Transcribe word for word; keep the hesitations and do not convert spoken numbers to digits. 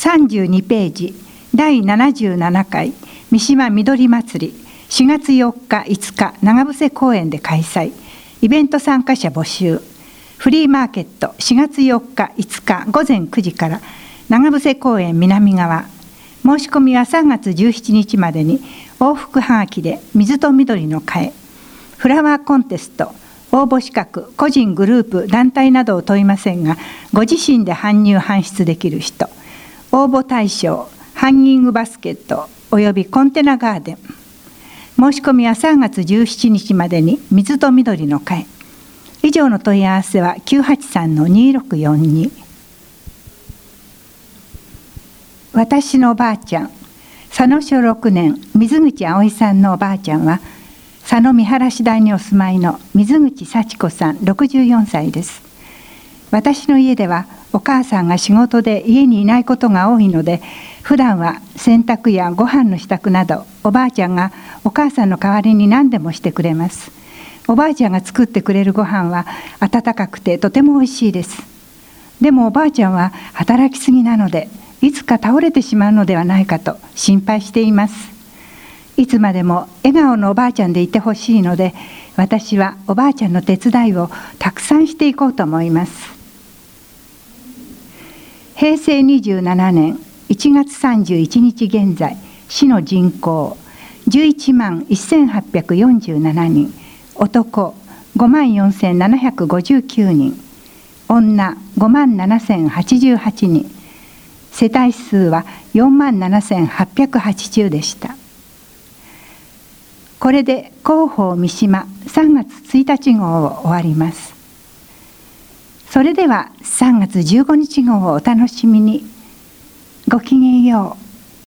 さんじゅうにページ、だいななじゅうななかい三島みどり祭り、しがつよっかいつか長伏公園で開催。イベント参加者募集。フリーマーケットしがつよっかいつかごぜんくじから長伏公園南側。申し込みはさんがつじゅうしちにちまでに往復はがきで水と緑の会。フラワーコンテスト、応募資格、個人、グループ、団体などを問いませんが、ご自身で搬入搬出できる人。応募対象、ハンギングバスケットおよびコンテナガーデン。申し込みはさんがつじゅうしちにちまでに水と緑の会。以上の問い合わせは きゅうはちさんのにろくよんに。私のおばあちゃん、佐野署ろくねん水口葵さんのおばあちゃんは、佐野見晴台にお住まいの水口幸子さんろくじゅうよんさいです。私の家ではお母さんが仕事で家にいないことが多いので、普段は洗濯やご飯の支度などおばあちゃんがお母さんの代わりに何でもしてくれます。おばあちゃんが作ってくれるご飯は温かくてとても美味しいです。でもおばあちゃんは働きすぎなので、いつか倒れてしまうのではないかと心配しています。いつまでも笑顔のおばあちゃんでいてほしいので、私はおばあちゃんの手伝いをたくさんしていこうと思います。へいせいにじゅうななねんいちがつさんじゅういちにち現在、市の人口じゅういちまんせんはっぴゃくよんじゅうななにん、男ごまんよんせんななひゃくごじゅうきゅうにん、女ごまんななせんはちじゅうはちにん、世帯数はよんまんななせんはっぴゃくはちじゅうでした。これで広報三島さんがつついたち号を終わります。それではさんがつじゅうごにち号をお楽しみに。ごきげんよう。